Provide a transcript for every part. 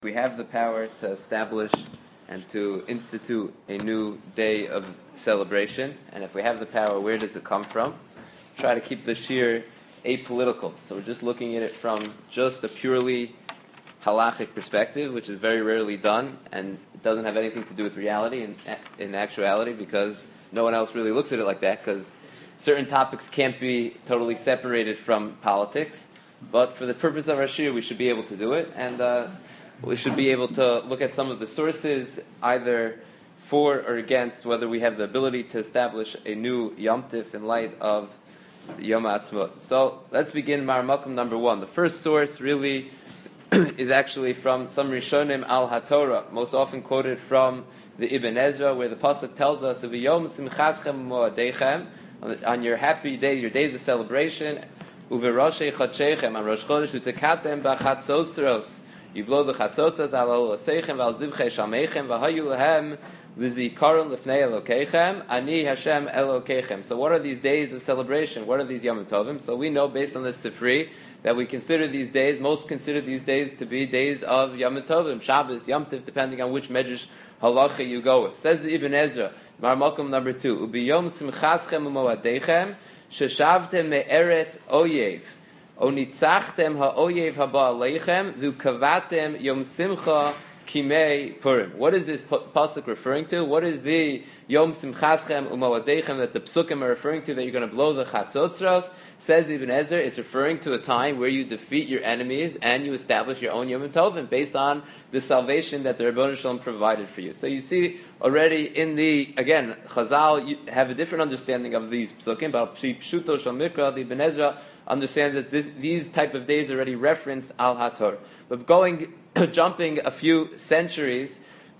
We have the power to establish and to institute a new day of celebration. And if we have the power, where does it come from? Try to keep the shir apolitical. So we're just looking at it from just a purely halachic perspective, which is very rarely done, and it doesn't have anything to do with reality in actuality, because no one else really looks at it like that, because certain topics can't be totally separated from politics. But for the purpose of our shir, we should be able to do it, and we should be able to look at some of the sources, either for or against whether we have the ability to establish a new Yom Tif in light of Yom HaAtzmaut. So let's begin Maramakum number 1. The first source really is actually from some Rishonim al HaTorah, most often quoted from the Ibn Ezra, where the pasuk tells us of Yom Simchaschem Moadechem, on your happy days, your days of celebration, Uveroshei Chadshechem, on Rosh Chodesh Utekatem Bachatzosros. You blow the chatzotzas al olaseichem val zivchei shameichem v'hayu lehem l'zikaron lefnei Elokeichem ani Hashem Elokeichem. So what are these days of celebration? What are these Yom Tovim? So we know based on this Sifri that we consider these days, most consider these days to be days of Yom Tovim, Shabbos, Yom Tiv, depending on which medrash halacha you go with. Says the Ibn Ezra, Maramakum number 2, Ubiyom simchaschem u'moadeichem sheshavtem me'eret oyev. Onitzachtem ha'oyev haba aleichem v'ukavatem yom simcha kimei purim. What is this pasuk referring to? What is the yom simchaschem u'moadeichem that the psukim are referring to, that you're going to blow the chatzotzros? Says Ibn Ezra, it's referring to a time where you defeat your enemies and you establish your own Yom Tovim based on the salvation that the Rebbeinu Shalom provided for you. So you see already in the, again, Chazal, you have a different understanding of these psukim, but Pshuto Shal Mikra, the Ibn Ezra understand that these type of days already reference Al HaTorah. But jumping a few centuries,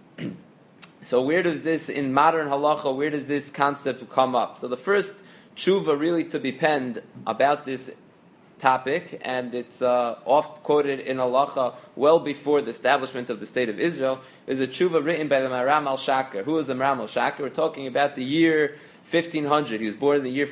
so where does this, in modern halacha, where does this concept come up? So the first tshuva really to be penned about this topic, and it's oft quoted in halacha well before the establishment of the state of Israel, is a tshuva written by the Maram al-Shaker. Who is the Maram al-Shaker? We're talking about the year 1500. He was born in the year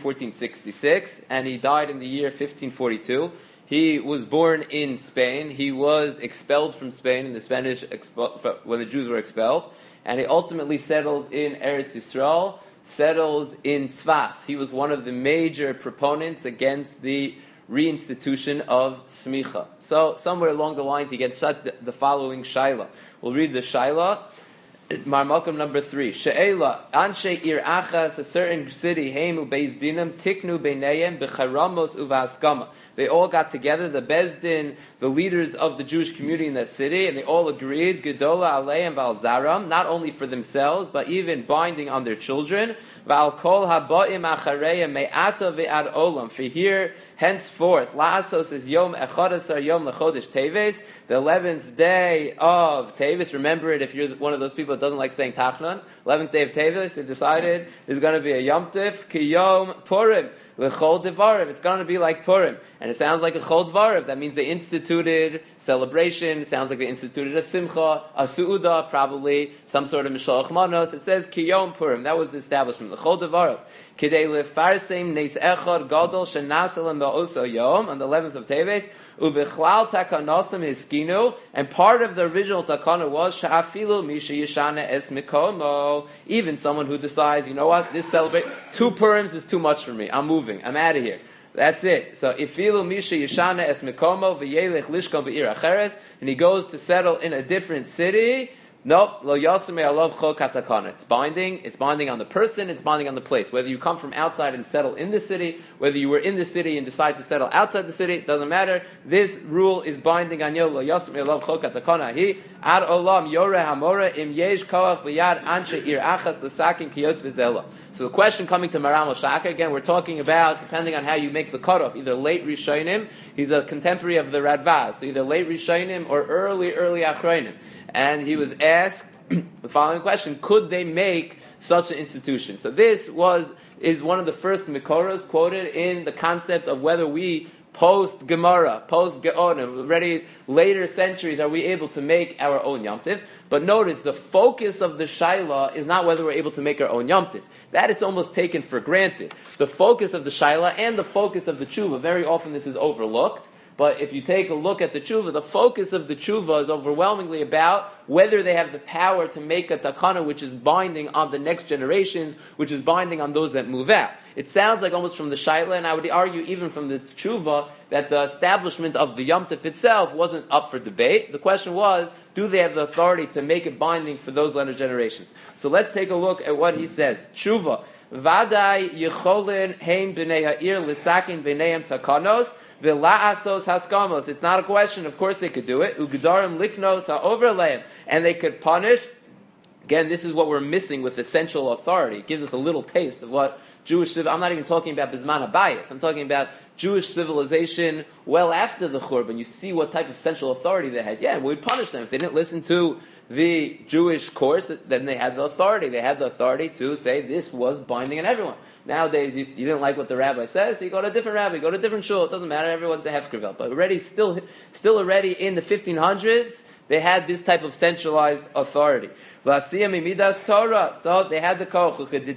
1466, and he died in the year 1542. He was born in Spain. He was expelled from Spain in the Spanish when the Jews were expelled, and he ultimately settled in Eretz Yisrael, settles in Tzfas. He was one of the major proponents against the reinstitution of Smicha. So somewhere along the lines he gets the following Shaila. We'll read the Shaila. Marmakum number 3. She'ela, Anshe Ir Achas, a certain city, Heimu Beis Dinam, Tiknu Beinayim, Becharamos Uvaskama. They all got together, the Beis Din, the leaders of the Jewish community in that city, and they all agreed, Gedola Aleim Val Zaram, not only for themselves, but even binding on their children, Val Kol Habaim Achareya Me'ata Ve'ad Olam. For here, henceforth, La'asos is Yom Echadasar Yom Lechodesh Teves, the 11th day of Teves. Remember it if you're one of those people that doesn't like saying Tachnon. 11th day of Teves, they decided there's going to be a Yom Tif, Ki Yom Purim. L'chol Devarim, it's going to be like Purim. And it sounds like a Chol Devarim. That means they instituted celebration. It sounds like they instituted a Simcha, a Su'udah, probably some sort of Mishalach Manos. It says Ki Yom Purim. That was the establishment. L'chol Devarim. Kidei lefarseim neis echad gadol shenaselim ba'oso yom, on the 11th of Teves. Uvechlal takanosim hiskinu, and part of the original takana was sha'afilu misha yishana es mikomo. Even someone who decides, you know what, this celebrate 2 Purims is too much for me. I'm moving. I'm out of here. That's it. So ifilu misha yishana es mikomo v'yelech lishkon be'ir acheres, and he goes to settle in a different city. Nope, lo yasame alav chok hatakana. It's binding. It's binding on the person. It's binding on the place. Whether you come from outside and settle in the city, whether you were in the city and decide to settle outside the city, it doesn't matter. This rule is binding on you. Lo yasame alav chok hatakana. He ad olam yoreh hamora im yesh koach b'yad anshe ir achas l'sakin kiyot v'zela. So the question coming to Maram al-Shaka, again, we're talking about, depending on how you make the cutoff, either late Rishonim, he's a contemporary of the Radvaz, so either late Rishonim or early Achronim. And he was asked the following question: could they make such an institution? So this is one of the first Mikoros quoted in the concept of whether we post Gemara, post Geonim, already later centuries, are we able to make our own Yom Tiv? But notice the focus of the Shaila is not whether we're able to make our own Yom Tiv. That it's almost taken for granted. The focus of the Shaila and the focus of the Tshuva, very often this is overlooked. But if you take a look at the tshuva, the focus of the tshuva is overwhelmingly about whether they have the power to make a takana which is binding on the next generations, which is binding on those that move out. It sounds like almost from the shaila, and I would argue even from the tshuva, that the establishment of the Yom Tov itself wasn't up for debate. The question was, do they have the authority to make it binding for those later generations? So let's take a look at what he says. Tshuva. Vadai yicholin hein b'nei ha'ir l'sakin b'neihem takanos v'la'asos haskamos. It's not a question. Of course they could do it. Ugdarim liknos ha'overleim. And they could punish. Again, this is what we're missing with essential authority. It gives us a little taste of what Jewish I'm not even talking about Bisman HaBayis. I'm talking about Jewish civilization well after the Churban. You see what type of central authority they had. Yeah, we'd punish them if they didn't listen to the Jewish course. Then they had the authority. They had the authority to say this was binding on everyone. Nowadays, you didn't like what the rabbi says, so you go to a different rabbi, go to a different shul. It doesn't matter. Everyone's a hefkervel. But still already in the 1500s, they had this type of centralized authority. So they had the koch.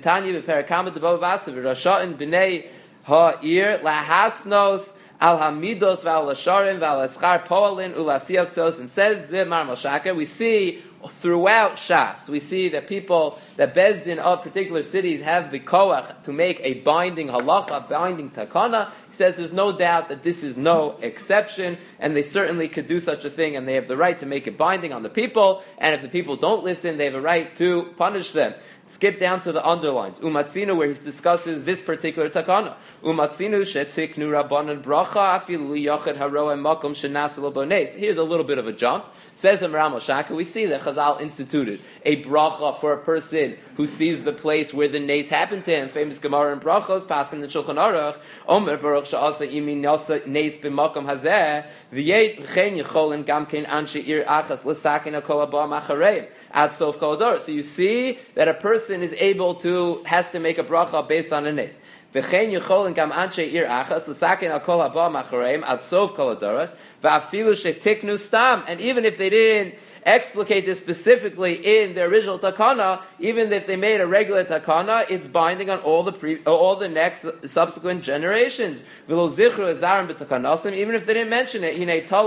Ha'ir lahasnos al hamidos v'al lasharim v'al eschar poalin ulasiyaktos. And says the Maram Shaka, we see throughout Shas, we see that people, that Bezdin of particular cities have the koach to make a binding halacha, binding takana. He says there's no doubt that this is no exception, and they certainly could do such a thing, and they have the right to make it binding on the people, and if the people don't listen, they have a right to punish them. Skip down to the underlines. Umatzinu, where he discusses this particular takana. Umatzinu shetiknu rabbanan bracha afilu yachid haroa makom shenasel bones. Here's a little bit of a jump. Says the Maram Shaka, we see that Chazal instituted a bracha for a person who sees the place where the nace happened to him. Famous Gemara and brachos, Paskin and Shulchan Aruch. Omer baruch she'asa imi nasa nace b'makom hazeh v'yet v'chein yicholin gam kein anshe ir achas l'sakin hakol haba machareim ad sof kol hador. So you see that a person is able to, has to make a bracha based on a nace. V'chein yicholin gam anshe ir achas l'sakin hakol haba machareim ad sof kol hadoros. And even if they didn't explicate this specifically in the original takana, even if they made a regular takana, it's binding on all the next subsequent generations. Even if they didn't mention it,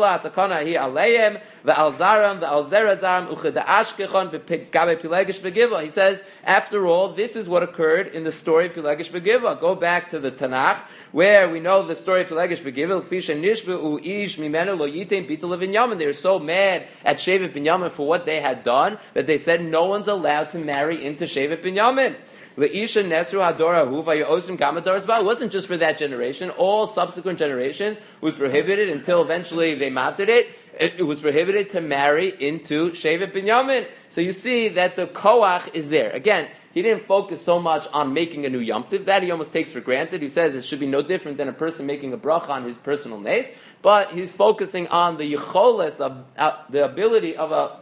he says, after all, this is what occurred in the story of Pilegesh Begiva. Go back to the Tanakh, where we know the story of Pilegesh Begiva. They were so mad at Shevet Binyamin for what they had done that they said no one's allowed to marry into Shevet Binyamin. It wasn't just for that generation. All subsequent generations was prohibited until eventually they mounted it. It was prohibited to marry into Shevet Binyamin. So you see that the koach is there. Again, he didn't focus so much on making a new Yom Tov. That he almost takes for granted. He says it should be no different than a person making a bracha on his personal nace. But he's focusing on the yicholes, the ability of a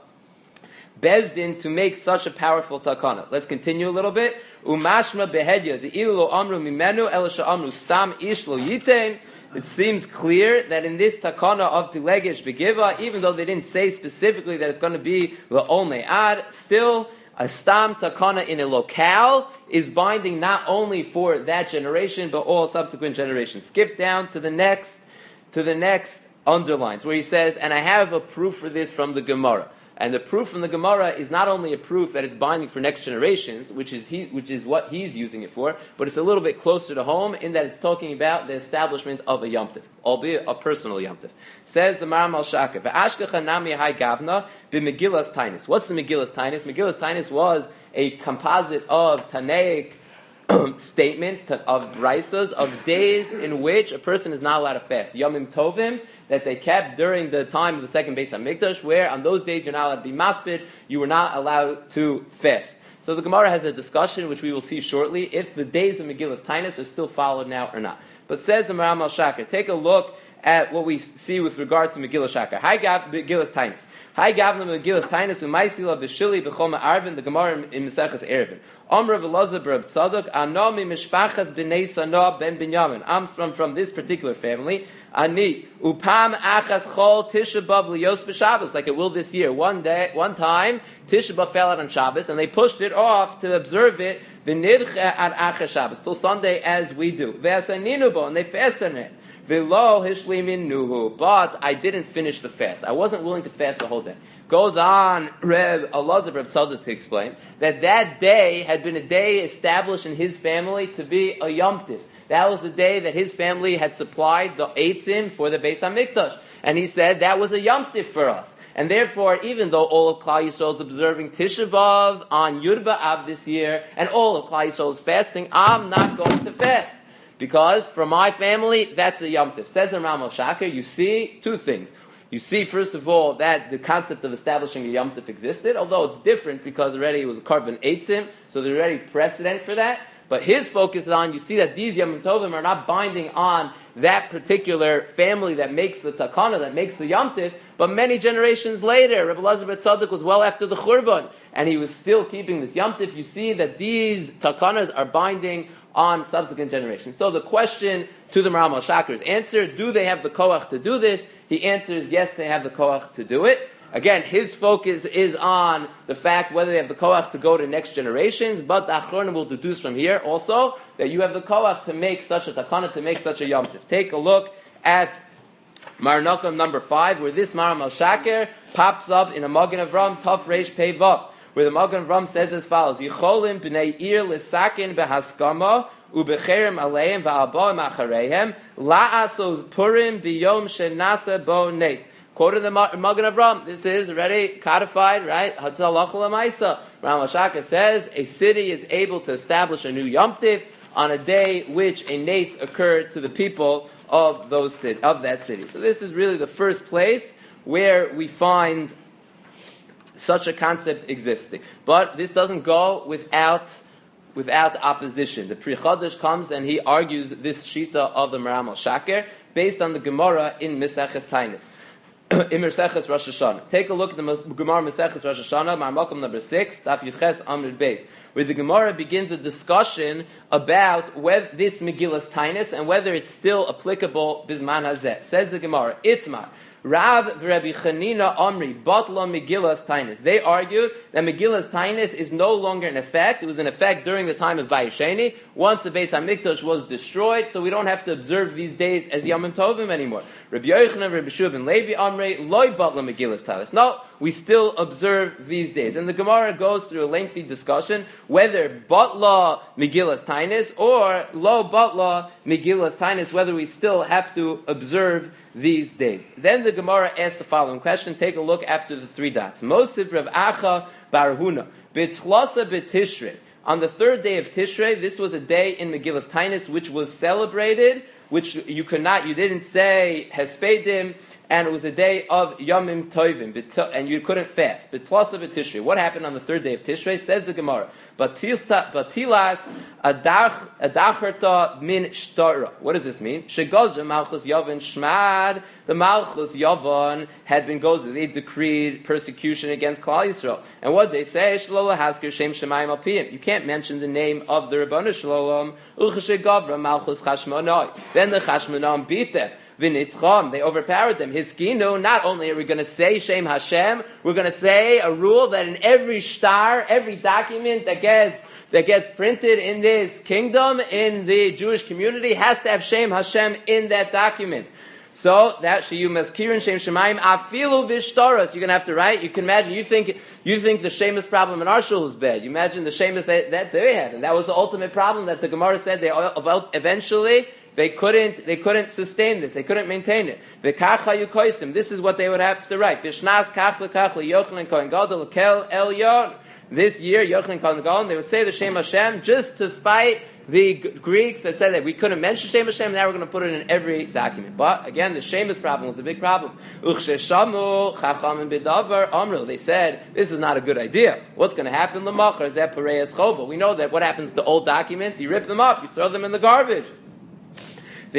Bezdin to make such a powerful takana. Let's continue a little bit. Umashma behedya the ilu amru mimenu elisha amru stam ish lo yitain. It seems clear that in this takana of Pilegesh Begiva, even though they didn't say specifically that it's going to be la'ol me'ad, still a stam takana in a locale is binding not only for that generation but all subsequent generations. Skip down to the next underlines where he says, and I have a proof for this from the Gemara. And the proof from the Gemara is not only a proof that it's binding for next generations, which is what he's using it for, but it's a little bit closer to home in that it's talking about the establishment of a Yom Tov, albeit a personal Yom Tov. Says the Maram Shaka, "Ve'ashkecha nami hai gavna b'Megillas Tainus." What's the Megillas Tainus? Megillas Tainus was a composite of Tanaic statements, of Braisas, of days in which a person is not allowed to fast. Yomim Tovim, that they kept during the time of the second Beis HaMikdash, where on those days you're not allowed to be maspid, you were not allowed to fast. So the Gemara has a discussion, which we will see shortly, if the days of Megillas Tainus are still followed now or not. But says the Maram Shaka, take a look at what we see with regards to Megillah Shaka. Hi Gav, Megillas Tainus. Hi Gavna Megillas Tainus, Umaisila B'Shili B'Choma Arvin, the Gemara in Maseches Erevin. Omra V'Lazar B'Rab Tzadok, Anomi Mishpachas B'nei Sanah Ben Binyamin. I'm from this particular family. Ani Upam Achas Chol Tisha B'Av Liyos B'Shabbos, like it will this year. One time, Tisha B'Av fell out on Shabbos, and they pushed it off to observe it V'Nidche at Achas Shabbos till Sunday, as we do. V'Asaninu Bo, and they fasted on it. V'lo hishlimin nuhu. But I didn't finish the fast. I wasn't willing to fast the whole day. Goes on, Reb Elazar Reb Tzadok to explain that day had been a day established in his family to be a Yom Tiv. That was the day that his family had supplied the eitzim for the Beis HaMikdash. And he said that was a Yom Tiv for us. And therefore, even though all of Klal Yisrael is observing Tisha B'Av on Yud B'Av this year, and all of Klal Yisrael is fasting, I'm not going to fast. Because for my family, that's a Yom Tiv. Says the Rambam Shaker, you see two things. You see, first of all, that the concept of establishing a Yom Tif existed, although it's different because already it was a Korban Eitzim, so there's already precedent for that. But his focus is on, you see that these Yom Tovim are not binding on that particular family that makes the takana, that makes the Yom Tif, but many generations later, Rebbe Elazar ben Tzadok was well after the Churban, and he was still keeping this Yom Tif. You see that these takanas are binding on subsequent generations. So the question to the Maharal Shaker's answer, do they have the koach to do this? He answers, yes, they have the koach to do it. Again, his focus is on the fact whether they have the koach to go to next generations, but the Achronim will deduce from here also that you have the koach to make such a takana, to make such a Yom Tif. Take a look at Marnokam number 5, where this Maharal Shaker pops up in a Magen Avram, Tov Reish Pei Vav, where the Magen Avram says as follows: Yicholim b'nei ir l'sakin behaskama ubecherem aleim va'aboim achareihem la'asos purim biyom shenasa bo nes. Quoted the Magen Avram. This is already codified, right? Hatzalach l'maisa. Maharal Shaker says a city is able to establish a new Yom Tif on a day which a nes occurred to the people of that city. So this is really the first place where we find such a concept existing. But this doesn't go without opposition. The Pri Chodesh comes and he argues this shita of the Maharal Shaker based on the Gemara in Maseches Taanis. In Maseches Rosh Hashanah. Take a look at the Gemara Maseches Rosh Hashanah, Marmakom number 6, Daf Yuches Amud Beis, where the Gemara begins a discussion about whether this Megillas Taanis and whether it's still applicable Bizman Hazeh. Says the Gemara, Itmar, Rav v'Rebbi Chanina Omri Batla Megillas Taanis. They argued that Megillas Taanis is no longer in effect. It was in effect during the time of Bayesheni, once the Beis HaMikdash was destroyed, so we don't have to observe these days as Yomim Tovim anymore. Rabbi Yochanan, Rabbi Shua ben Levi Omri Loi Batla Megillas Taanis. No, we still observe these days. And the Gemara goes through a lengthy discussion whether Batla Megillas Taanis or Lo Batla Megillas Taanis, whether we still have to observe these days. Then the Gemara asks the following question. Take a look after the 3 dots. Mosiv Rav Acha bar Huna B'Tlasa B'Tishrei. On the 3rd day of Tishrei, this was a day in Megillas Taanis which was celebrated, which you didn't say Hespedim, and it was a day of Yomim Tovim, and you couldn't fast. B'Tlasa B'Tishrei. What happened on the 3rd day of Tishrei? Says the Gemara, Batilas adacharta min shtara. What does this mean? Shegozra Malchus Yavan Shmad. The Malchus Yavan had been gozed. They decreed persecution against Klal Yisrael. And what they say? Shlola Haskir Shem Shemayim Alpiyim. You can't mention the name of the Rabbanu Shalom. Uchashegavra Malchus Chashmonai. Then the Chashmonaim beat them. They overpowered them. Hiskinu, not only are we going to say Shem Hashem, we're going to say a rule that in every shtar, every document that gets printed in this kingdom, in the Jewish community, has to have Shem Hashem in that document. So that Shiyu Maskirin Shem Shemaim Afilu Bishtaras. You're going to have to write. You can imagine. You think the Shemus problem in our shul is bad. You imagine the Shemus that they had, and that was the ultimate problem that the Gemara said they eventually. They couldn't sustain this. They couldn't maintain it. V'kacha yukoisim. This is what they would have to write. B'shnas kach l'kach l'yochanan kohen gadol l'kel elyon. This year, Yochanan kohen gadol, they would say the Shem Hashem just to spite the Greeks that said that we couldn't mention Shem Hashem. Now we're going to put it in every document. But again, the Shemus problem was a big problem. Uchsheshamu chachamim b'davar amru. They said this is not a good idea. What's going to happen? L'machar zeh parei chova. We know that what happens to old documents? You rip them up. You throw them in the garbage. The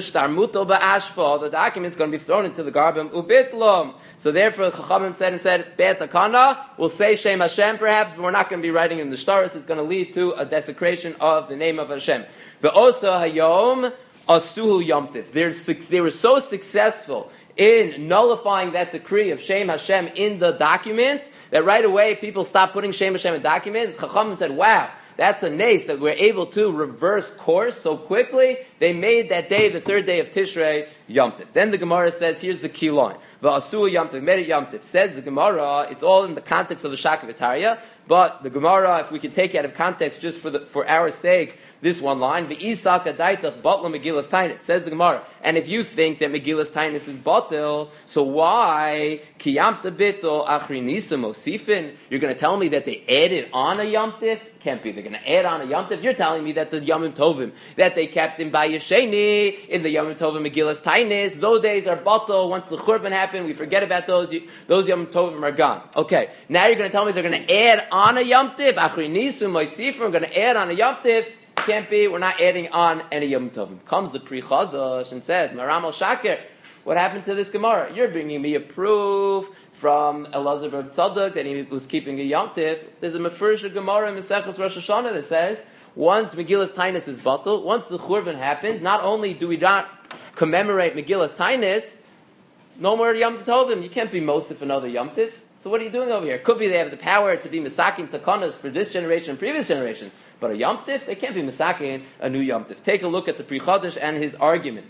document's going to be thrown into the garbage. Ubitlom. So therefore, Chachamim said, Be'et Takana, we'll say Shem Hashem perhaps, but we're not going to be writing in the Shtaris. It's going to lead to a desecration of the name of Hashem. Ve'osa hayom asuhu yomtiv. They were so successful in nullifying that decree of Shem Hashem in the documents that right away people stopped putting Shem Hashem in documents. Chachamim said, wow, That's a nace that we're able to reverse course so quickly. They made that day, the third day of Tishrei, Yom Tiv. Then the Gemara says, here's the key line. V'asua Yom Tiv, made it Yom Tiv. Says the Gemara, it's all in the context of the Shakavitaria, but the Gemara, if we can take it out of context just for our sake, this one line, V'isaka daitach batla Megillas Tainis, says the Gemara. And if you think that Megillas Tainis is batil, so why kiyamta bitol achri nisa mosifin? You're going to tell me that they added on a Yom Tiv? Can't be. They're going to add on a Yom Tiv. You're telling me that the Yomim Tovim that they kept in Bayesheni in the Yomim Tovim Megillas Tainis, those days are batil. Once the Churban happened, we forget about those. Those Yomim Tovim are gone. Okay, now you're going to tell me they're going to add on a Yom Tiv? Achri nisa mosifin. We're going to add on a Yom Tiv. Can't be, we're not adding on any Yom Tovim. Comes the Pri Chadash and says, Maram al Shaker, what happened to this Gemara? You're bringing me a proof from Elazar bar Tzadok that he was keeping a Yom Tiv. There's a Mefurish Gemara in Maseches Rosh Hashanah that says, once Megillas Tainis is batal, once the Churban happens, not only do we not commemorate Megillas Tainis, no more Yom Tovim. You can't be Mosif another Yom Tiv. So what are you doing over here? Could be they have the power to be Masakin Takanas for this generation and previous generations. But a Yom Tif, they can't be Masakin a new Yom Tif. Take a look at the Pri Chadash and his argument.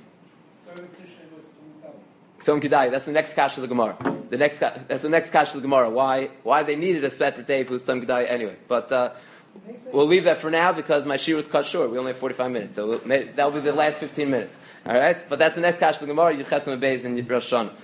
Tzom Kedai, that's the next kash of the Gemara. That's the next kash of the Gemara. Why they needed a separate day for Tzom Kedai anyway. But we'll leave that for now because my shir was cut short. We only have 45 minutes. So that'll be the last 15 minutes. Alright? But that's the next kash of the Gemara. Yechesem Beis and Rosh Hashanah.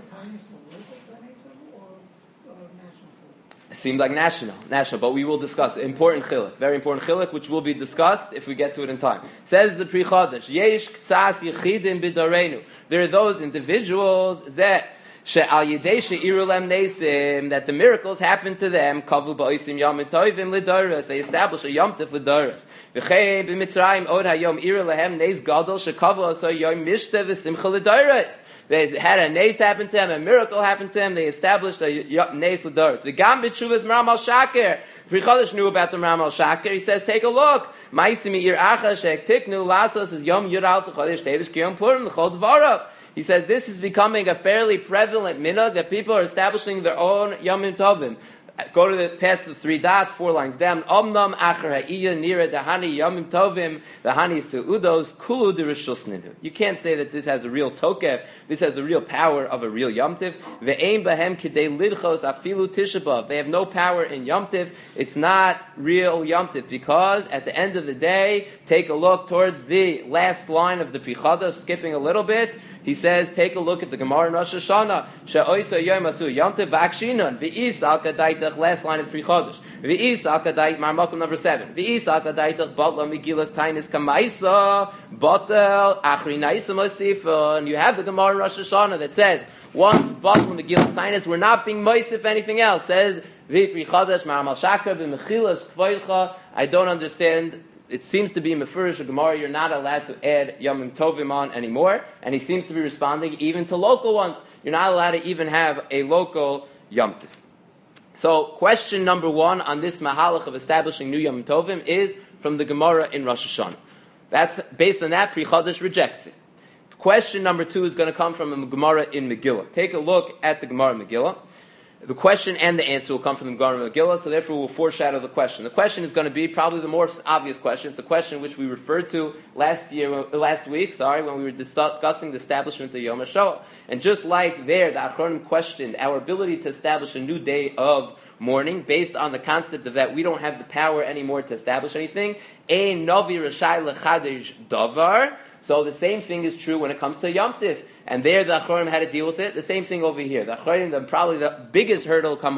Seemed like national, but we will discuss important chiluk, very important chiluk, which will be discussed if we get to it in time. Says the Pri Chadash, Yesh k'tzas yichidim b'dareinu. There are those individuals that she'al yidei she'iru lem nesim, that the miracles happen to them. Kavu ba'osim yom tovim l'doros. They establish a yom tif l'doros. V'chein b'mitzrayim od hayom iru lehem neis gadol shekavu asay yom mishte v'simcha l'doros. They had a nace happen to them, a miracle happened to them. They established a nace l'doros. The Gam b'tshuvas Maram al Shaker. Pri Chadash knew about the Maram al Shaker. He says, take a look. Ma'isimi ir acha shek tiknu lasos is yom yural t'chodesh tevish kiyom purim l'chol dvarav. He says this is becoming a fairly prevalent minhag that people are establishing their own yomim tovim. Go to past the 3 dots, 4 lines down. Omnam acher ha'iyah nira dahani yomim tovim dahani su'udos kulu dirishusninu. You can't say that this has a real tokef. This has the real power of a real Yom Tiv. Ve'ein bahem kidei lidchos afilu Tisha B'Av. They have no power in Yom Tiv. It's not real Yom Tiv because at the end of the day, take a look towards the last line of the Pri Chadash, skipping a little bit. He says, take a look at the Gemara in Rosh Hashanah. She'oisa yom asu Yom Tiv v'akshinon v'is al kadaitach, last line of Pri Chadash. V'is al kadait, Marmakum number 7. V'is al kadaitach batla Megillas Tainis kamaisa batel achri naisa mosifon. You have the Gemara in Rosh Hashanah that says, once batla Megillas Tainis, we're not being moisif anything else. Says, V'pri Chadash Maram al Shaker b'mechilas kvoilcha. I don't understand. It seems to be in Mefurish Gemara, you're not allowed to add Yomim Tovim on anymore, and he seems to be responding even to local ones. You're not allowed to even have a local Yom Tov. So, question number 1 on this mahalach of establishing new Yomim Tovim is from the Gemara in Rosh Hashanah. That's based on that, Pri Chadash rejects it. Question number 2 is going to come from a Gemara in Megillah. Take a look at the Gemara in Megillah. The question and the answer will come from the Gemara in Megillah, so therefore we'll foreshadow the question. The question is going to be probably the more obvious question. It's a question which we referred to last week, when we were discussing the establishment of Yom HaShoah. And just like there, the Achronim questioned our ability to establish a new day of mourning based on the concept of that we don't have the power anymore to establish anything. Ein novi rashai lechadesh davar. So the same thing is true when it comes to Yom Tif. And there the Achronim had to deal with it. The same thing over here. The Achronim, probably the biggest hurdle to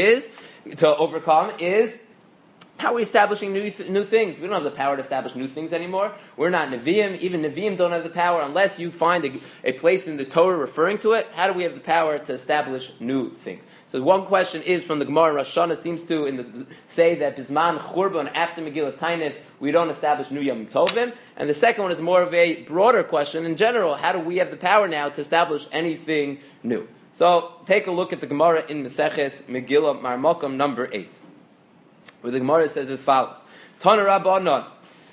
overcome is how are we establishing new things? We don't have the power to establish new things anymore. We're not Nevi'im. Even Nevi'im don't have the power unless you find a place in the Torah referring to it. How do we have the power to establish new things? So one question is from the Gemara in Rosh Hashanah seems to say that Bisman Churban after Megillas Tainis we don't establish new Yom Tovim, and the second one is more of a broader question in general. How do we have the power now to establish anything new? So take a look at the Gemara in Maseches Megillah Marmakom number 8, where the Gemara says as follows: Tana Rabbanon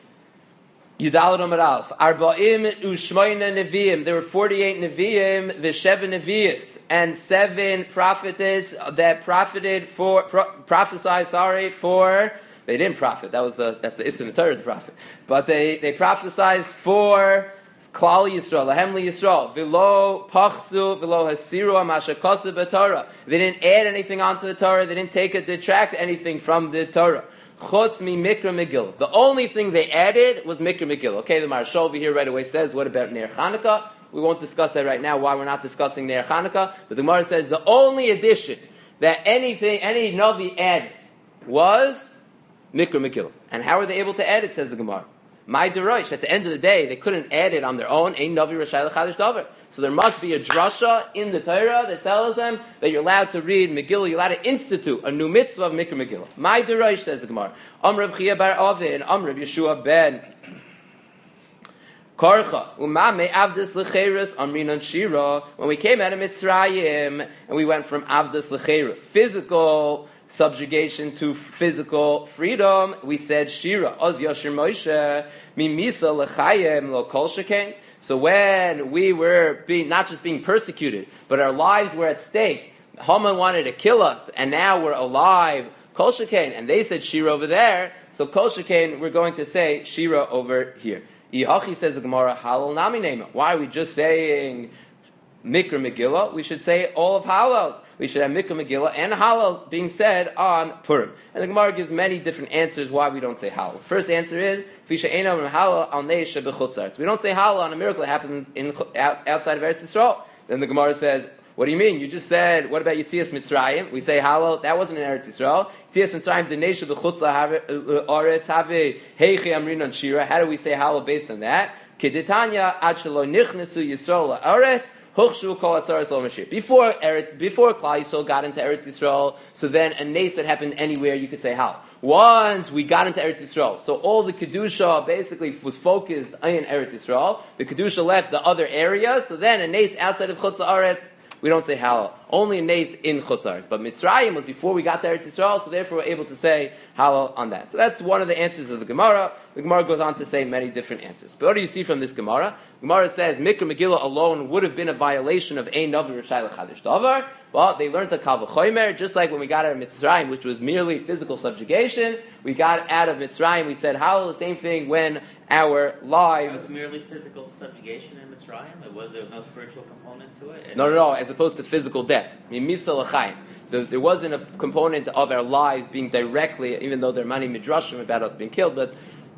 Yudal Amar Aleph Arba'im Ushmoina Nevi'im. There were 48 Nevi'im, the 7 Nevi'is, and 7 prophetess that prophesied for They didn't profit. That's the Issur Torah to profit. But they prophesied for Klal Yisrael, Lahem Yisrael, V'lo Pachzu, V'lo Hasiru, Amasha Kosev B'Torah. They didn't add anything onto the Torah. They didn't detract anything from the Torah. Chutz mi Mikra Megillah. The only thing they added was Mikra Megillah. Okay, the Maharshal over here right away says, what about Ner Chanukah? We won't discuss that right now, why we're not discussing Ner Chanukah. But the Gemara says the only addition that any Navi added was Mikra Megillah. And how are they able to add it, says the Gemara? My deroish. At the end of the day, they couldn't add it on their own. Ein Navi Rashai L'Chadish Davar. So there must be a drasha in the Torah that tells them that you're allowed to read Megillah, you're allowed to institute a new mitzvah of Mikra Megillah. My deroish, says the Gemara. Amr Chia bar Avi and Amr Yeshua ben Korcha umame avdus lecheres amrinan shira. When we came out of Mitzrayim and we went from avdus lecheres, physical subjugation to physical freedom, we said shira. Oz Yashir Moshe mimisa lechayim lo kol shekain. So when we were not just being persecuted, but our lives were at stake, Haman wanted to kill us, and now we're alive, kol shekain, and they said shira over there. So kol shekain, we're going to say shira over here. Ihachi, says the Gemara, halal nami nema. Why are we just saying Mikra Megillah? We should say all of halal. We should have Mikra Megillah and halal being said on Purim. And the Gemara gives many different answers why we don't say halal. First answer is, we don't say halal on a miracle that happened outside of Eretz Yisrael. Then the Gemara says, what do you mean? You just said, what about Yetzias Mitzrayim? We say halal, that wasn't in Eretz Yisrael. Yetzias Mitzrayim, Dinesha b'chutz la'aretz have heichi amrinan shira. How do we say halal based on that? Kedetanya ad shelo nichnesu Yisrael la'aretz huchshu kol atzares lo mashir. Before Klal Yisrael got into Eretz Yisrael, so then a nace that happened anywhere, you could say halal. Once we got into Eretz Yisrael, so all the Kedusha basically was focused in Eretz Yisrael. The Kedusha left the other areas, so then a nace outside of Chutz La'aretz, we don't say halal. Only a nace in Chutz La'aretz. But Mitzrayim was before we got to Eretz Yisrael, so therefore we're able to say halal on that. So that's one of the answers of the Gemara. The Gemara goes on to say many different answers. But what do you see from this Gemara? Gemara says Mikra Megillah alone would have been a violation of Ein Navi Rashai L'Chadish Davar. Well, they learned a Kal V'chomer, just like when we got out of Mitzrayim, which was merely physical subjugation. We got out of Mitzrayim, we said halal, the same thing when our lives... It was merely physical subjugation in Mitzrayim? There was no spiritual component to it? No, as opposed to physical death. Misa l'chaim. There wasn't a component of our lives being directly, even though there are many midrashim about us being killed, but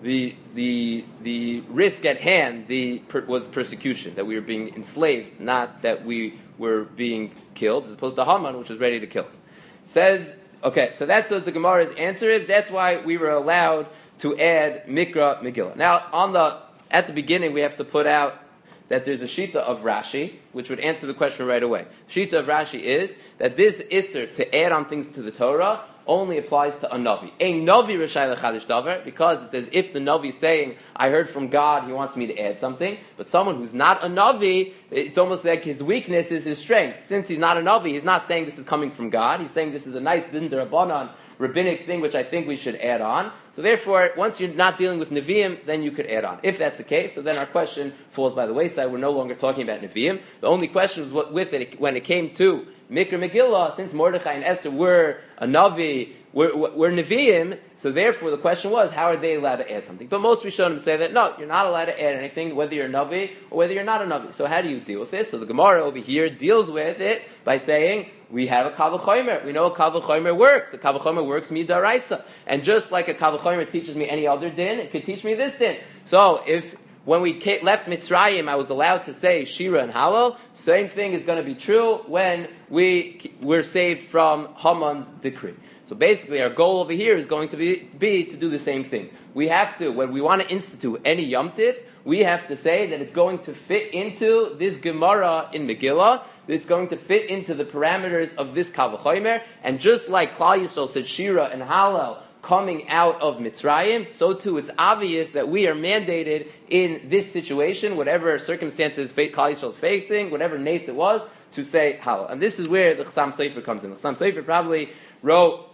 the risk at hand was persecution, that we were being enslaved, not that we were being killed, as opposed to Haman, which was ready to kill us. Says, okay, so that's what the Gemara's answer is. That's why we were allowed to add Mikra Megillah. Now, at the beginning, we have to put out that there's a shita of Rashi, which would answer the question right away. Shita of Rashi is that this Isser to add on things to the Torah only applies to a Navi. A Navi Rashai L'Chadish Davar, because it's as if the Navi is saying, I heard from God, he wants me to add something. But someone who's not a Navi, it's almost like his weakness is his strength. Since he's not a Navi, he's not saying this is coming from God. He's saying this is a nice din d'Rabbanan, rabbinic thing, which I think we should add on. So therefore, once you're not dealing with Nevi'im, then you could add on. If that's the case, so then our question falls by the wayside. We're no longer talking about Nevi'im. The only question was when it came to Mikra Megillah, since Mordechai and Esther were a Navi, were Nevi'im, so therefore the question was, how are they allowed to add something? But most Rishonim say that, no, you're not allowed to add anything, whether you're a Navi or whether you're not a Navi. So how do you deal with this? So the Gemara over here deals with it by saying, we have a Kal V'chomer. We know a Kal V'chomer works. A Kal V'chomer works midaraisa. And just like a Kal V'chomer teaches me any other din, it could teach me this din. So when we left Mitzrayim, I was allowed to say Shira and Halal. Same thing is going to be true when we're saved from Haman's decree. So basically, our goal over here is going to be to do the same thing. We have to, when we want to institute any Yom Tif, we have to say that it's going to fit into this Gemara in Megillah. It's going to fit into the parameters of this Kal V'chomer. And just like Klal Yisrael said Shira and Halal coming out of Mitzrayim, so too it's obvious that we are mandated in this situation, whatever circumstances Klal Yisrael is facing, whatever nace it was, to say Halal. And this is where the Chassam Sofer comes in. The Chassam Sofer probably wrote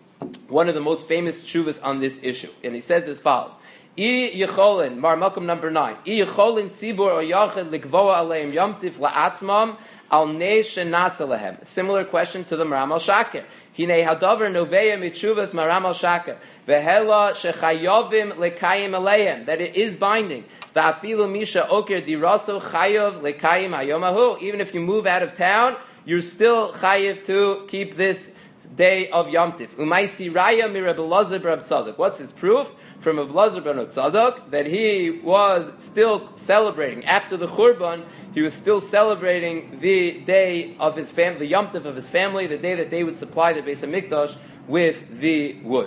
one of the most famous shuvas on this issue. And he says as follows. I yecholin, Mar Malcolm number 9. I yecholin tzibur o yachid likvoa aleim yomtiv la'atzmam al nei shenasa lehem. Similar question to the Maram al Shaker. Hinei hadavar noveya mitshuvas maram al shaka vehela shechayovim lekayim aleim, that it is binding. Va'afilu misha oker diraso chayov lekayim hayomahu. Even if you move out of town, you're still chayiv to keep this day of Yom Tif. Umaysi raya mi Reb Elazar bar Tzadok. What's his proof? From Reb Elazar bar Tzadok, that he was still celebrating after the Churban. He was still celebrating the day of his family, the Yom Tif of his family, the day that they would supply the Beis Hamikdash with the wood.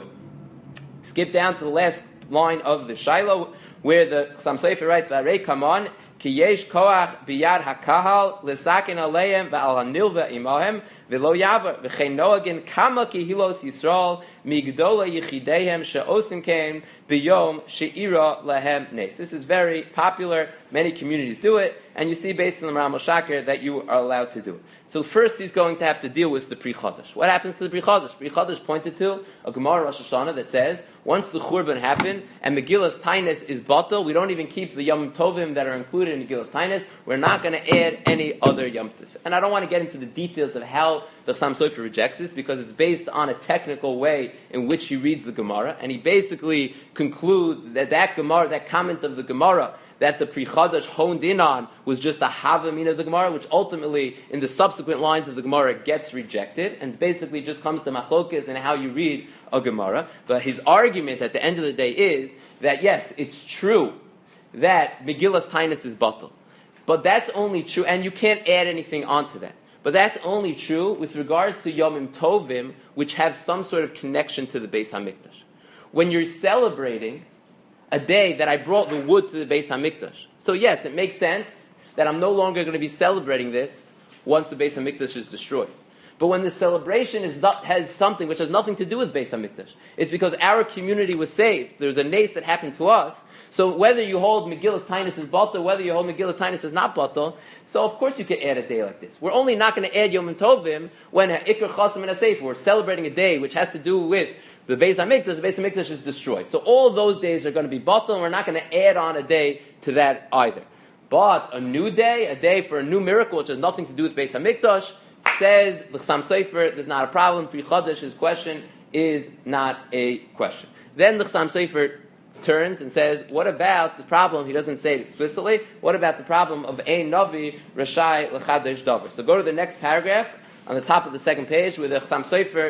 Skip down to the last line of the Shiloh, where the Chassam Sofer writes, "V'arei kaman ki yesh koach biyad hakahal lesakin aleim v'al hanilva imahem v'lo yavar v'chein noagin kama kihilos Yisrael migdola yichideihem she'osim kein biyom she'ira lahem nes." This is very popular. Many communities do it, and you see based on the Maram Shaker that you are allowed to do it. So first he's going to have to deal with the Pri Chodesh. What happens to the Pri Chodesh? Pri Chodesh pointed to a Gemara Rosh Hashanah that says, once the Churban happened, and Megillas Tainus is batal, we don't even keep the Yom Tovim that are included in Megillas Tainus, we're not going to add any other Yom Tov. And I don't want to get into the details of how the Chassam Sofer rejects this, because it's based on a technical way in which he reads the Gemara, and he basically concludes that that Gemara, that comment of the Gemara, that the Pri Chodesh honed in on was just a Havamina of the Gemara, which ultimately, in the subsequent lines of the Gemara, gets rejected, and basically just comes to Machlokes and how you read a Gemara. But his argument at the end of the day is that, yes, it's true that Megillas Tainus is batal, but that's only true, and you can't add anything onto that. But that's only true with regards to Yomim Tovim, which have some sort of connection to the Beis HaMikdash. When you're celebrating a day that I brought the wood to the Beis HaMikdash. So yes, it makes sense that I'm no longer going to be celebrating this once the Beis HaMikdash is destroyed. But when the celebration has something which has nothing to do with Beis HaMikdash, it's because our community was saved. There's a nace that happened to us. So whether you hold Megillas Tainus as batal, whether you hold Megillas Tainus as not batal, so of course you could add a day like this. We're only not going to add Yom Tovim when Ikar Chasim and Asif, we're celebrating a day which has to do with the Beis HaMikdash is destroyed. So all of those days are going to be batal, and we're not going to add on a day to that either. But a new day, a day for a new miracle, which has nothing to do with Beis HaMikdash, says the Chassam Sofer, there's not a problem. Pri Chodesh, his question is not a question. Then the Chassam Sofer turns and says, what about the problem, he doesn't say it explicitly, what about the problem of Ein Navi Rashai L'Chadesh Davar? So go to the next paragraph on the top of the second page where the Chassam Sofer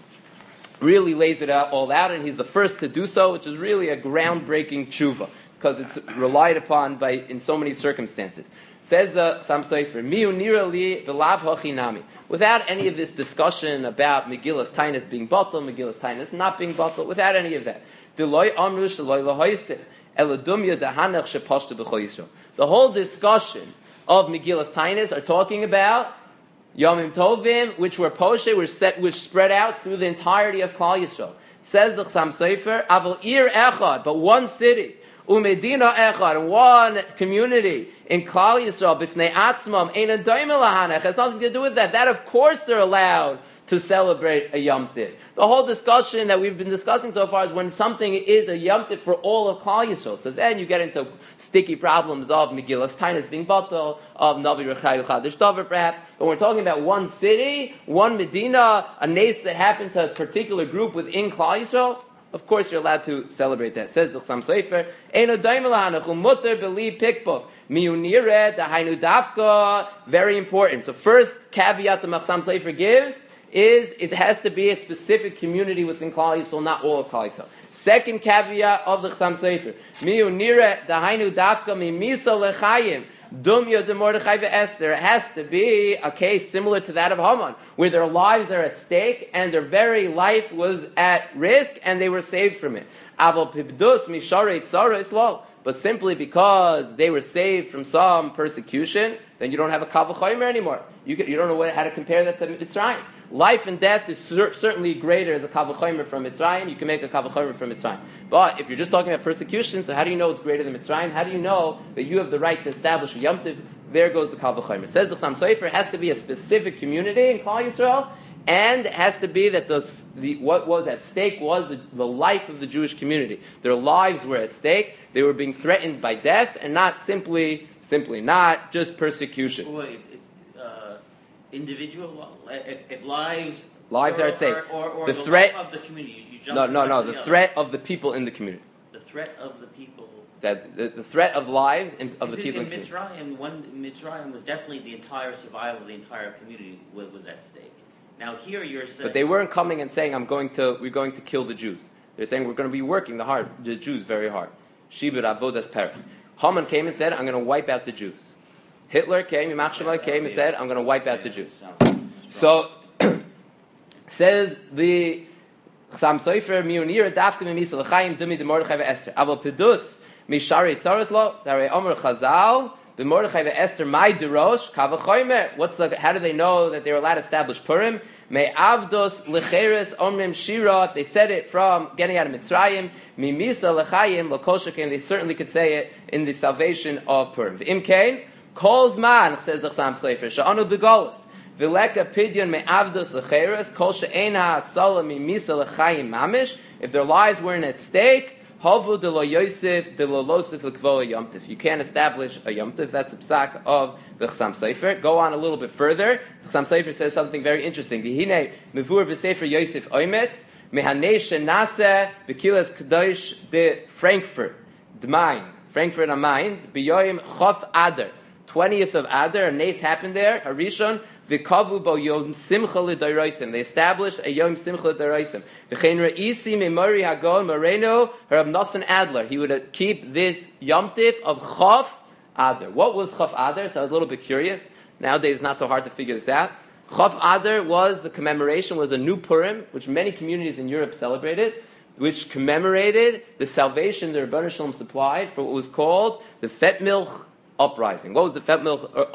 really lays it all out, and he's the first to do so, which is really a groundbreaking tshuva, because it's relied upon in so many circumstances. Says the Chassam Sofer, Miu nira li v'lav hochinami. Without any of this discussion about Megillas Tainus being batal, Megillas Tainus not being batal, without any of that. The whole discussion of Megillas Tainus are talking about Yomim Tovim, which were poshe, which spread out through the entirety of Klal Yisrael. Says the Chassam Sofer, Aval Ir Echad, but one city, Umedina Echad, one community in Klal Yisrael, B'fnei Atzmam, Ein Adoim Lahanech, has nothing to do with that. That, of course, they're allowed to celebrate a Yom Tiv. The whole discussion that we've been discussing so far is when something is a Yom Tiv for all of Klal Yisrael. So then you get into sticky problems of Megillas Tainus being batal, of Navi Rechai L'Chadesh Davar perhaps. But we're talking about one city, one Medina, a nace that happened to a particular group within Klal Yisrael. Of course you're allowed to celebrate that. Says the Chassam Sofer, Ein Adoim Lahanech Umuter B'li Pikbuk. Miunire Dahainu Dafka. Very important. So first caveat the Chassam Sofer gives is it has to be a specific community within Klal Yisrael, not all of Klal Yisrael. Second caveat of the Chassam Sofer, Miunire Dahainu Dafka Mimisa Lechayim. Dumya de Mordechai ve'Esther. It has to be a case similar to that of Haman, where their lives are at stake and their very life was at risk and they were saved from it. Aval pibdus misharei tzara islo. But simply because they were saved from some persecution, then you don't have a kal v'chomer anymore. You don't know how to compare that to Mitzrayim. Life and death is certainly greater as a kal v'chomer from Mitzrayim. You can make a kal v'chomer from Mitzrayim. But if you're just talking about persecution, so how do you know it's greater than Mitzrayim? How do you know that you have the right to establish a Yom Tiv? There goes the kal v'chomer. Says the Chassam Sofer, it has to be a specific community in Klal Yisrael, and it has to be that what was at stake was the life of the Jewish community. Their lives were at stake. They were being threatened by death, and not simply not just persecution. Boy, it's individual. If lives Lives are at stake. Or the the threat life of the community. You jump No, from no, one no. to The other. threat of the people in the community. The threat of the people. That the threat of lives of the people in the community. Mitzrayim was definitely the entire survival of the entire community was at stake. Now here you're saying, But they weren't coming and saying, we're going to kill the Jews. They're saying we're going to be working the Jews very hard. Shibur avodas perach. Haman came and said, I'm going to wipe out the Jews. Hitler came, Yimach Shemai came and said, I'm going to wipe out the Jews. So says the Chassam Sofer Miunir Dafka Mimisa L'chaim Dumi de Mordechai ve'Esther. Aval Pedus Mishari Tzaros Lo Darei Omer Chazal the Mordechai ve'Esther Mai Derosh Kavachoymer. How do they know that they were allowed to establish Purim? Me Avdos Lecheres Omrim Shira. They said it from getting out of Mitzrayim. Mimisa L'chaim L'Koshakim. They certainly could say it in the salvation of Purim. V'imkein Kol Zman says the Chassam Sofer Sha'anu B'Golus. Vileka pidyon me'avdos lecheres kol she'ein ha'atzala mimisa lechayim mamish. If their lives weren't at stake, havu de lo yosef de lo losef l'kvo yomtiv. You can't establish a yomtiv. That's the psak of the Chassam Sofer. Go on a little bit further. The Chassam Sofer says something very interesting. V'hinei mevur b'sefer Yosef Oimetz mehanei shenase b'kilas kadosh de Frankfurt D'Main. Frankfurt am Main b'yoyim chof Adar. 20th of Adar, a nace happened there. Harishon. V'kavu bo yom simcha l'dayrosim. They established a yom simcha l'dayrosim. V'chein re'isi memori hagon moreno Reb Nosson Adler. He would keep this yomtiv of Chof Adar. What was Chof Adar? So I was a little bit curious. Nowadays it's not so hard to figure this out. Chof Adar was the commemoration, was a new Purim, which many communities in Europe celebrated, which commemorated the salvation the Rebbeinu Shalom supplied for what was called the Fet Milch uprising. What was the Fet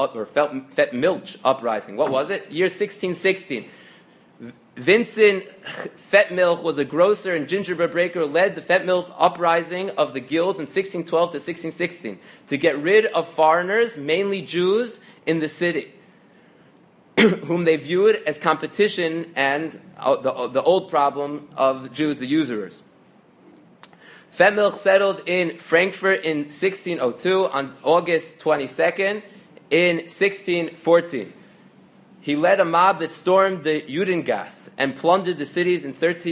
Milch uprising? What was it? Year 1616. Vincent Fet Milch was a grocer and gingerbread baker who led the Fet Milch uprising of the guilds in 1612 to 1616 to get rid of foreigners, mainly Jews, in the city, whom they viewed as competition and the old problem of Jews, the usurers. Fet Milch settled in Frankfurt in 1602 on August 22nd in 1614. He led a mob that stormed the Judengasse and plundered the cities in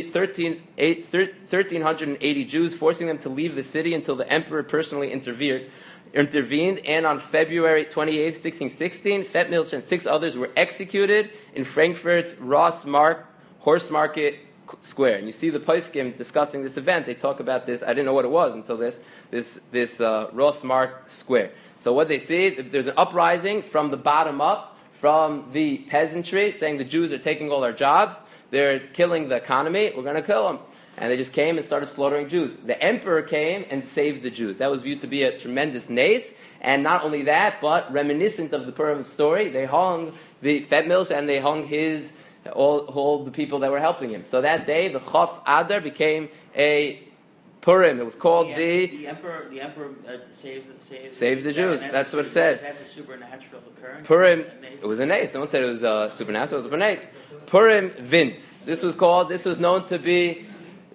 1,380 Jews, forcing them to leave the city until the emperor personally intervened. And on February 28, 1616, Fet Milch and 6 others were executed in Frankfurt's Horse Market Square. And you see the poskim discussing this event. They talk about this. I didn't know what it was until this Rossmark Square. So what they see, there's an uprising from the bottom up, from the peasantry, saying the Jews are taking all our jobs. They're killing the economy. We're going to kill them. And they just came and started slaughtering Jews. The emperor came and saved the Jews. That was viewed to be a tremendous nace. And not only that, but reminiscent of the Purim story, they hung the Fet Milch and they hung all the people that were helping him. So that day, the Chof Adar became a Purim. It was called the emperor saved the Jews. That's what it says. That's a supernatural occurrence. Purim. It was a nace. No one said it was supernatural. It was a nace. Purim Vince. This was known to be.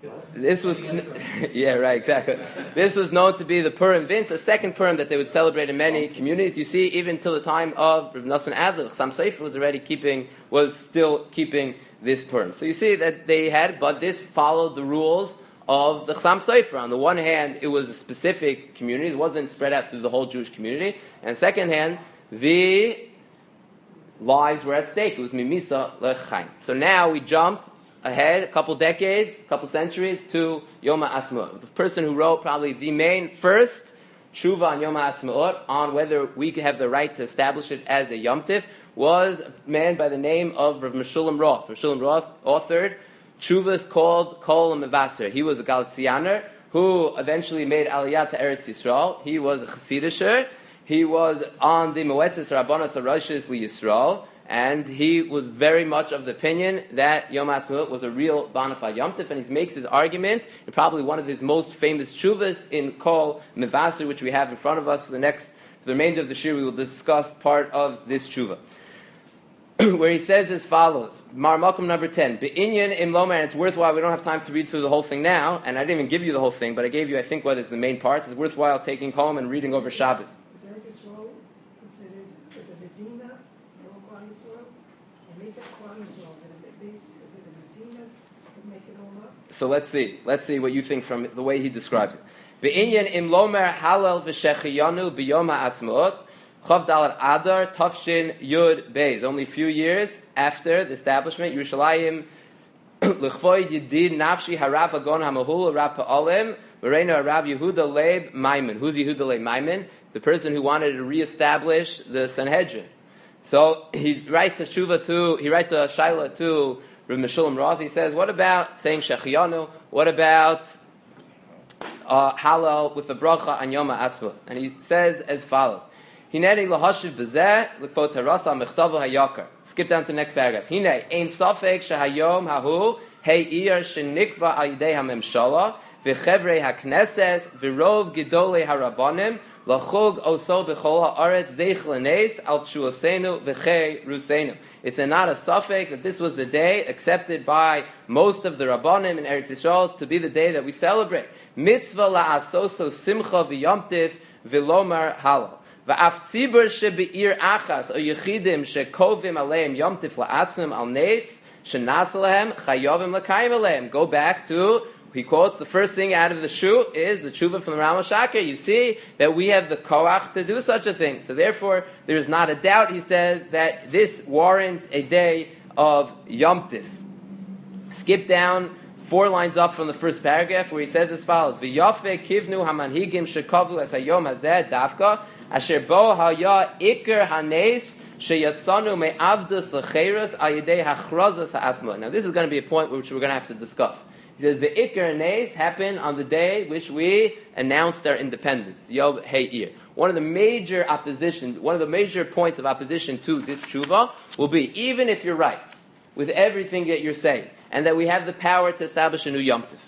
Yeah, right, exactly. This was known to be the Purim Vince, a second Purim that they would celebrate in many communities. You see, even till the time of Reb Nosson Adler, Chassam Sofer was still keeping this Purim. So you see that they had, but this followed the rules of the Chassam Sofer. On the one hand, it was a specific community; it wasn't spread out through the whole Jewish community. And second hand, the lives were at stake. It was Mimisa L'chaim. So now we jump ahead a couple decades, a couple centuries to Yom HaAtzmaut. The person who wrote probably the main first tshuva on Yom HaAtzmaut, on whether we have the right to establish it as a Yom Tiv, was a man by the name of Rav Meshulam Roth. Rav Meshulam Roth authored tshuvas called Kol Mevaser. He was a Galicianer who eventually made Aliyah to Eretz Yisrael. He was a Chasidisher. He was on the Moetzes Rabbanos Haroshes LiYisrael. And he was very much of the opinion that Yom HaAtzmaut was a real bona fide Yom Tov, and he makes his argument in probably one of his most famous tshuvas in Kol Mevaser, which we have in front of us for the remainder of the shir. We will discuss part of this tshuva, where he says as follows: Mar Malkum number 10, Be'inyan im Lomer, and it's worthwhile. We don't have time to read through the whole thing now, and I didn't even give you the whole thing, but I gave you, I think, what is the main part. It's worthwhile taking home and reading over Shabbos. Is Eretz Yisrael considered as a Medina? Israel? And they said Klal Yisrael. Is it So let's see what you think from the way he describes it. Be'inyan im lomer halal v'shechiyanu b'yom ha'atzmaut chav dalet adar tafshin yud beis. Only a few years after the establishment, Yerushalayim l'chvoid yedid nafshi harav hagon hamahul rav pa'alim v'reinu harav Yehuda Leib Maimon. Who's Yehuda Leib Maimon? The person who wanted to reestablish the Sanhedrin. So he writes a shaila to Rav Meshulam Roth. He says, what about saying Shechiyanu? What about halal with the bracha on Yom HaAtzmaut? And he says as follows: Hinei lahashiv b'zeh l'kvot harasa mechtavu hayakar. Skip down to the next paragraph. Hinei ein safek shehayom hahu he'ir shenikva al yidei hamemshala v'chevrei hakneses v'rov gedolei harabanim lachug oso b'chol haaretz zeich l'neis al tshuosenu v'chei rusenu. It's not a suffix that this was the day accepted by most of the Rabbanim in Eretz Yisrael to be the day that we celebrate. Mitzvah la'asoso simcha v'yomtiv v'lomar halal. V'af tzibur shebe'ir achas o yechidim shekovim aleim yomtiv la'atzim al neis shenas alehem chayovim l'kayim alehem. Go back to, he quotes, the first thing out of the shu is the tshuva from the Rama Shaker. You see that we have the koach to do such a thing. So therefore, there is not a doubt, he says, that this warrants a day of Yom Tif. Skip down 4 lines up from the first paragraph where he says as follows: V'yafeh kivnu hamanhigim shekavu es hayom hazeh dafka asher bo haya ikar hanes sheyatzanu me'avdus l'cheiras al yedei hachrazas ha'atzma. Now this is going to be a point which we're going to have to discuss. He says the Ikar Nes happened on the day which we announced our independence, Yom He'ir. One of the major points of opposition to this tshuva will be, even if you're right with everything that you're saying, and that we have the power to establish a new Yom Tif.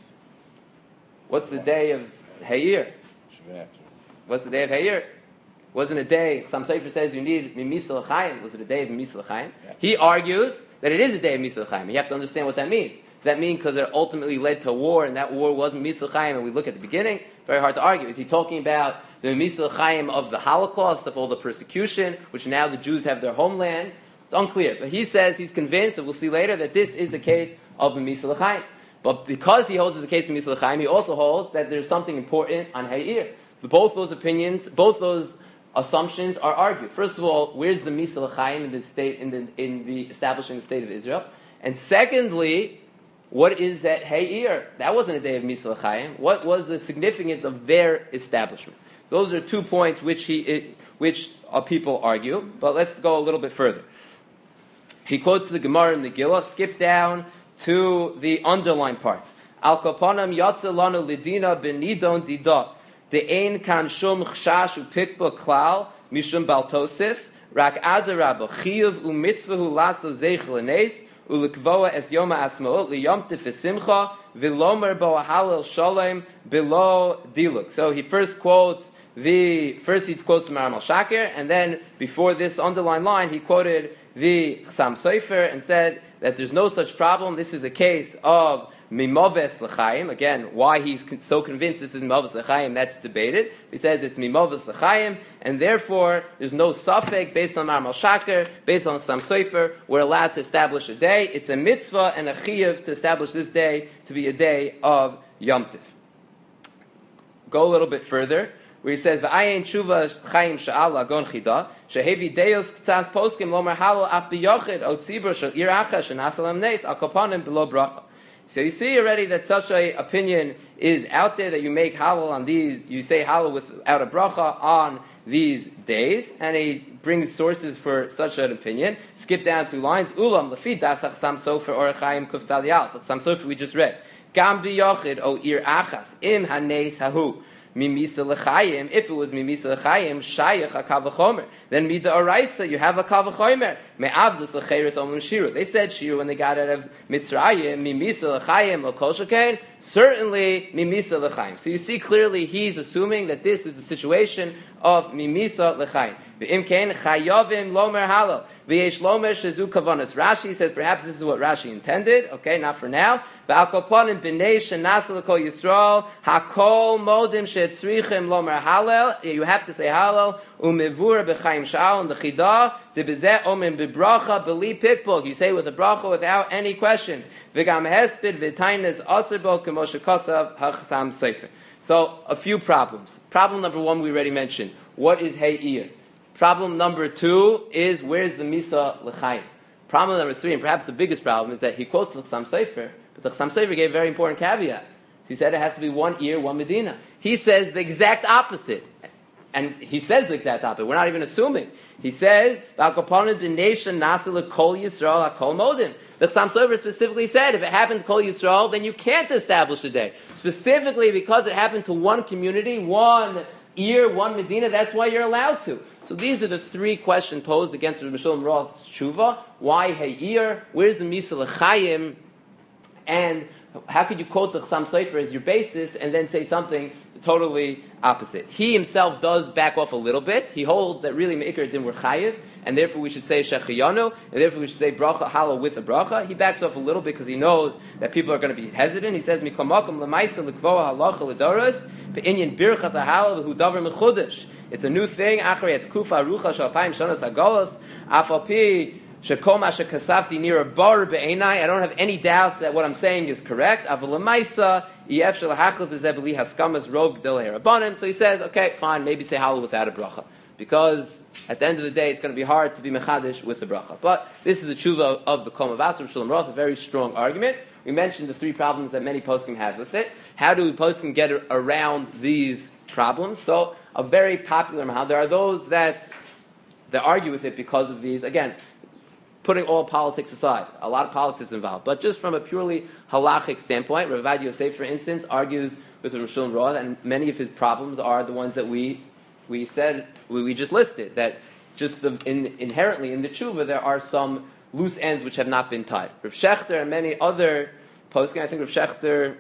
What's the day of He'ir? What's the day of He'ir? Wasn't a day, some Sefer says you need Mimisa L'chaim. Was it a day of Mimisa L'chaim? Yeah. He argues that it is a day of Mimisa L'chaim. You have to understand what that means. Does that mean because it ultimately led to war, and that war wasn't Mimisa L'chaim, and we look at the beginning? Very hard to argue. Is he talking about the Mimisa L'chaim of the Holocaust, of all the persecution, which now the Jews have their homeland? It's unclear. But he says he's convinced, and we'll see later, that this is the case of Mimisa L'chaim. But because he holds it's the case of Mimisa L'chaim, he also holds that there's something important on He'ir. Both those opinions, both those assumptions are argued. First of all, where's the Mimisa L'chaim in the state, in the establishing the state of Israel? And secondly, what is that He'ir? That wasn't a day of Mimisa L'chaim. What was the significance of their establishment? Those are 2 points which people argue. But let's go a little bit further. He quotes the Gemara in the Gillah. Skip down to the underlined parts. Al kapanam yatsa lanu lidina benidon dida de'ein kan shum chshash upikba klal mishum baltosif rak adarabah chiyuv umitzvahu lasa zeich l'neis ulekvoa es yom ha'atzmaut liyom tif simcha v'lomer bo halal shalom below diluk. So he first quotes the Maram al-Shakir, and then before this underlined line he quoted the Chassam Sofer and said that there's no such problem. This is a case of Mimoves L'chaim. Again, why he's so convinced this is Mimoves L'chaim, that's debated. He says it's Mimoves L'chaim, and therefore there's no suffix based on Maram al-Shakir, based on Chassam Sofer. We're allowed to establish a day. It's a mitzvah and a chiyuv to establish this day to be a day of Yom Tif. Go a little bit further, where he says, "V'ayin tshuva chaim sha'al agon chida shehevi deos k'tzas poskim lomer halo af biyochid o tzibur shel ir acha shenasalam neis al kopanim below bracha." So you see already that such a opinion is out there, that you make halal on these, you say halal without a bracha on these days, and he brings sources for such an opinion. Skip down 2 lines. Ulam lefi dasach sam sofer or chaim kuf tzaliyal. Sam sofer we just read. Gam biyochid o ir achas im haneis hahu. Mimisa L'chaim, if it was Mimisa L'chaim, Shayach HaKav V'chomer. Then Mida Oraisa, you have a Kav V'chomer. Me'avdus L'cheiris Omrim Shiru. They said Shiru when they got out of Mitzrayim, Mimisa L'chaim, L'kol Shekain, certainly Mimisa L'chaim. So you see clearly he's assuming that this is a situation of Mimisa L'chaim. V'im kein Chayovim Lomer Halo. V'yesh Lomer Shezu Kavanas. Rashi says perhaps this is what Rashi intended. Okay, not for now. V'alkoponim b'nei shenasa l'kol Yisrael hakol modim shetzrichim lomer halal. You have to say halal. Umevur b'chaim sha'al and the chida debezeh omen b'bracha b'li pikpuk. You say with a bracha without any questions. V'gam hesped v'tainas aserbo k'moshe kosav hachsam sefer. So, a few problems. Problem number one we already mentioned. What is He'ir? Problem number two is, where's the Misa L'chaim? Problem number three, and perhaps the biggest problem, is that he quotes the Chassam Sofer, but the Chassam Sofer gave a very important caveat. He said it has to be one ear, one Medina. He says the exact opposite. And he says the exact opposite. We're not even assuming. He says, the Chassam Sofer specifically said, if it happened to Kol Yisrael, then you can't establish a day. Specifically because it happened to one community, one ear, one Medina, that's why you're allowed to. So these are the three questions posed against Rabbi Shalom Roth's Tshuva. Why He'ir? Where's the Misa L'chaim? And how could you quote the Chassam Sofer as your basis and then say something totally opposite? He himself does back off a little bit. He holds that really Me'ikar Din were Chayiv, and therefore we should say Shechiyanu, and therefore we should say Bracha Hala with a Bracha. He backs off a little bit because he knows that people are going to be hesitant. He says, Mikomakum L'maisa L'kvoa Halacha L'doros, Ve'inyan Birchas HaHala V'hu Davar Mechudesh. It's a new thing. Achrei et Kufa Rucha Shalpayim Shanas HaGolos, Afalpi Shekoma Shekasafti Nira Bar Be'enai. I don't have any doubts that what I'm saying is correct. Avalamaisa Yef Shalachachlef Zebeli Haskamas Rov Gdel Herabanim. So he says, okay, fine, maybe say Halal without a bracha, because at the end of the day, it's going to be hard to be mechadish with the bracha. But this is the tshuva of the Kol Mavasar Shalom Roth, a very strong argument. We mentioned the three problems that many poskim have with it. How do we poskim get around these problems? So a very popular mahal. There are those that argue with it because of these. Again, putting all politics aside, a lot of politics involved, but just from a purely halachic standpoint, Rav Ovadia Yosef, for instance, argues with Rav Shalom Roth, and many of his problems are the ones that we just listed. That just inherently in the tshuva there are some loose ends which have not been tied. Rav Shechter and many other poskim, I think Rav Shechter is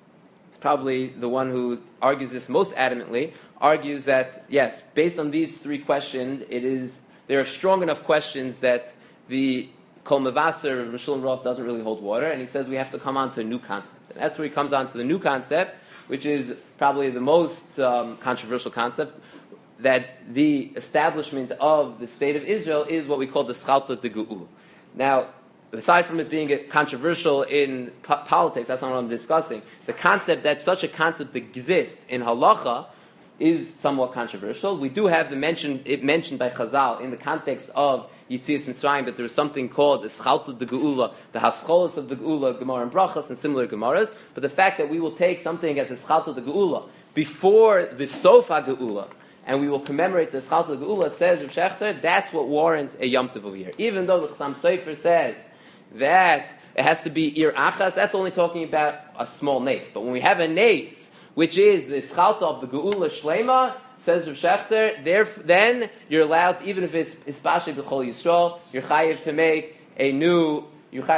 probably the one who argues this most adamantly, argues that yes, based on these three questions, there are strong enough questions that the Kol Mavasar of Rav Shalom Roth doesn't really hold water, and he says we have to come on to a new concept. And that's where he comes on to the new concept, which is probably the most controversial concept, that the establishment of the state of Israel is what we call the Schalta de Geula. Now, aside from it being controversial in politics, that's not what I'm discussing. The concept that such a concept exists in halacha is somewhat controversial. We do have mentioned by Chazal in the context of Yitzias Mitzrayim that there is something called the Schalta de Geula, the Hascholos of the Geula, Gemara and Brachas, and similar Gemaras. But the fact that we will take something as a Schalta de Geula before the Sofa Geula, and we will commemorate the Schalta de Geula, says Rav Shechter, that's what warrants a Yom Tov over here. Even though the Chassam Sofer says that it has to be Ir Achas, that's only talking about a small nace. But when we have a nace, which is the Schalta of the Geula Shlema, says Rav Shechter, then you're allowed, even if it's Ispashei B'chol Yisrael, you're chayiv to make a new Yom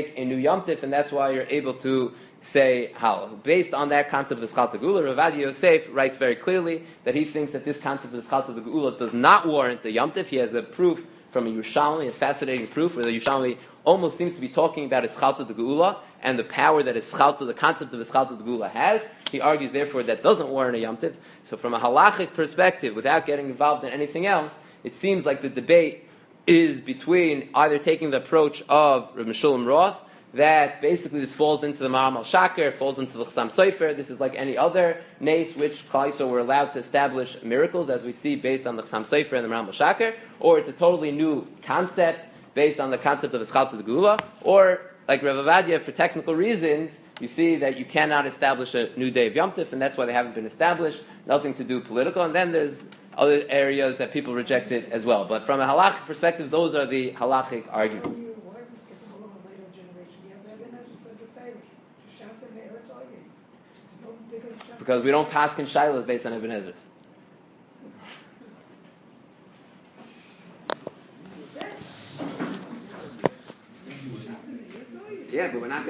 Tif, and that's why you're able to say Halal. Based on that concept of the Schalta Geula, Rav Ovadia Yosef writes very clearly that he thinks that this concept of the Schalta Geula does not warrant the Yom Tif. He has a proof from a Yerushalmi, a fascinating proof, where the Yerushalmi almost seems to be talking about his Schalta Geula and the power that the concept of his Schalta Geula has. He argues, therefore, that doesn't warrant a Yom Tif. So from a halachic perspective, without getting involved in anything else, it seems like the debate is between either taking the approach of Rabbi Shalom Roth, that basically this falls into the Ma'am al-Shaker, falls into the Chassam Sofer. This is like any other nace which Klal Yisrael were allowed to establish miracles, as we see based on the Chassam Sofer and the Ma'am al-Shaker, or it's a totally new concept based on the concept of the Schalta Geula, or like Rav Ovadia, for technical reasons, you see that you cannot establish a new day of Yom Tif, and that's why they haven't been established. Nothing to do with political, and then there's other areas that people reject it as well. But from a halachic perspective, those are the halachic arguments. Why are we skipping a little later generation? You have Ibn Ezra said the favors. Shafta Me'eretz Ayeh. There's no bigger Shafta. Because we don't pass in Shiloh based on Ibn Ezra. Yeah, but we're not